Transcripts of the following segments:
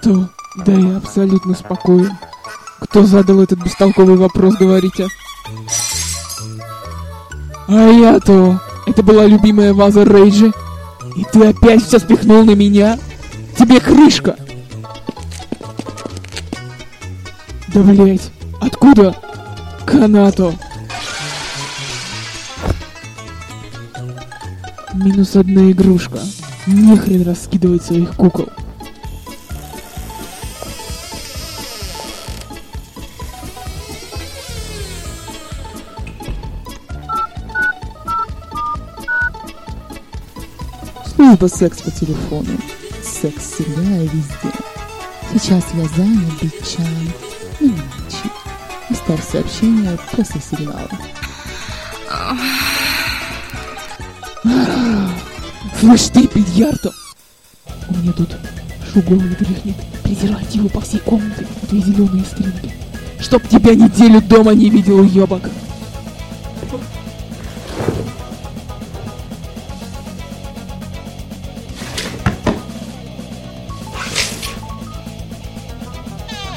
Что? Да я абсолютно спокоен. Кто задал этот бестолковый вопрос, говорите? А я-то... Это была любимая ваза Рейджи. И ты опять все спихнул на меня? Тебе крышка! Да блять, откуда? Канато. Минус одна игрушка. Нехрен раскидывать своих кукол. Служба секс по телефону. Секс всегда и везде. Сейчас я занят, бичан. Не молчи. Оставь сообщение после сигнала. Слышь ты, бильярдо! У меня тут шуговый дрыхнет. Придирать его по всей комнате. Твои зеленые стринги. Чтоб тебя неделю дома не видел, ёбок.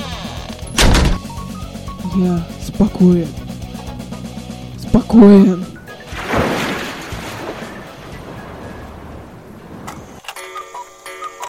Я спокоен. Спокоен.